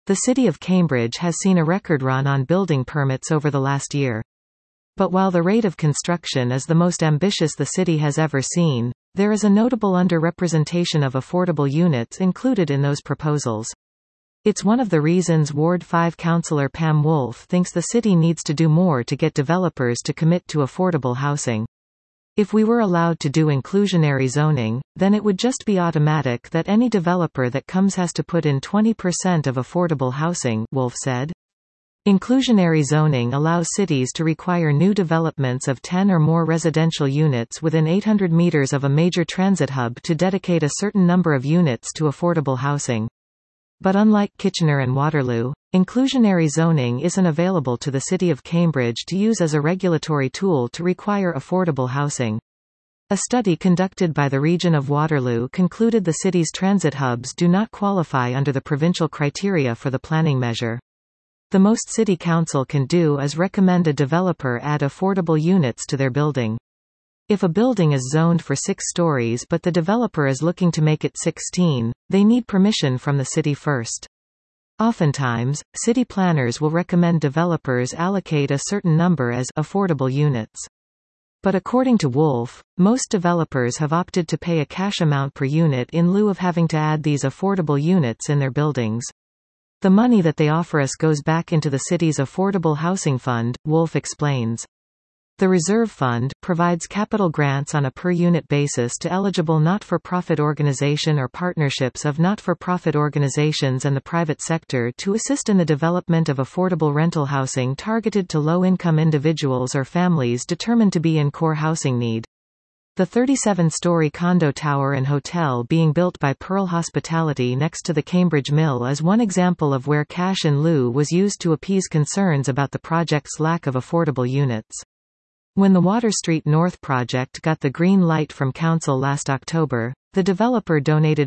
The city of Cambridge has seen a record run on building permits over the last year. But while the rate of construction is the most ambitious the city has ever seen, there is a notable underrepresentation of affordable units included in those proposals. It's one of the reasons Ward 5 councillor Pam Wolf thinks the city needs to do more to get developers to commit to affordable housing. If we were allowed to do inclusionary zoning, then it would just be automatic that any developer that comes has to put in 20% of affordable housing, Wolf said. Inclusionary zoning allows cities to require new developments of 10 or more residential units within 800 meters of a major transit hub to dedicate a certain number of units to affordable housing. But unlike Kitchener and Waterloo, inclusionary zoning isn't available to the City of Cambridge to use as a regulatory tool to require affordable housing. A study conducted by the region of Waterloo concluded the city's transit hubs do not qualify under the provincial criteria for the planning measure. The most City Council can do is recommend a developer add affordable units to their building. If a building is zoned for 6 stories but the developer is looking to make it 16, they need permission from the city first. Oftentimes, city planners will recommend developers allocate a certain number as affordable units. But according to Wolf, most developers have opted to pay a cash amount per unit in lieu of having to add these affordable units in their buildings. The money that they offer us goes back into the city's affordable housing fund, Wolf explains. The Reserve Fund provides capital grants on a per-unit basis to eligible not-for-profit organization or partnerships of not-for-profit organizations and the private sector to assist in the development of affordable rental housing targeted to low-income individuals or families determined to be in core housing need. The 37-story condo tower and hotel being built by Pearl Hospitality next to the Cambridge Mill is one example of where cash in lieu was used to appease concerns about the project's lack of affordable units. When the Water Street North project got the green light from Council last October, the developer donated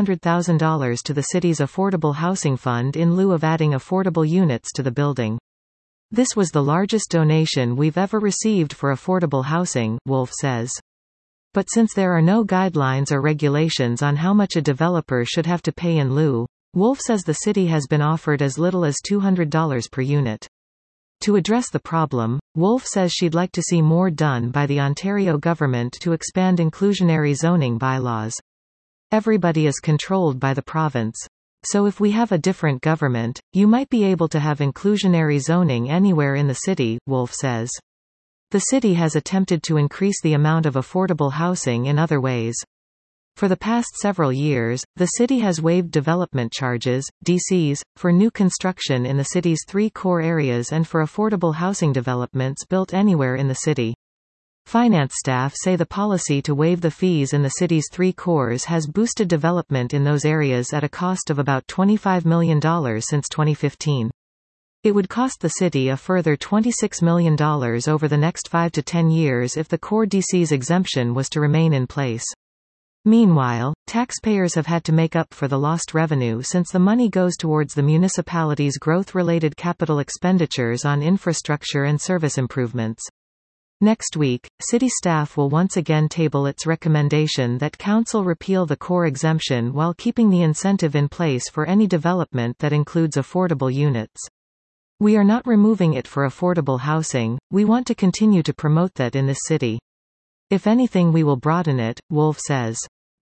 $500,000 to the city's affordable housing fund in lieu of adding affordable units to the building. This was the largest donation we've ever received for affordable housing, Wolf says. But since there are no guidelines or regulations on how much a developer should have to pay in lieu, Wolf says the city has been offered as little as $200 per unit. To address the problem, Wolf says she'd like to see more done by the Ontario government to expand inclusionary zoning bylaws. Everybody is controlled by the province. So if we have a different government, you might be able to have inclusionary zoning anywhere in the city, Wolf says. The city has attempted to increase the amount of affordable housing in other ways. For the past several years, the city has waived development charges, DCs, for new construction in the city's 3 core areas and for affordable housing developments built anywhere in the city. Finance staff say the policy to waive the fees in the city's 3 cores has boosted development in those areas at a cost of about $25 million since 2015. It would cost the city a further $26 million over the next 5 to 10 years if the core DC's exemption was to remain in place. Meanwhile, taxpayers have had to make up for the lost revenue since the money goes towards the municipality's growth-related capital expenditures on infrastructure and service improvements. Next week, city staff will once again table its recommendation that council repeal the core exemption while keeping the incentive in place for any development that includes affordable units. We are not removing it for affordable housing, we want to continue to promote that in this city. If anything, we will broaden it, Wolf says.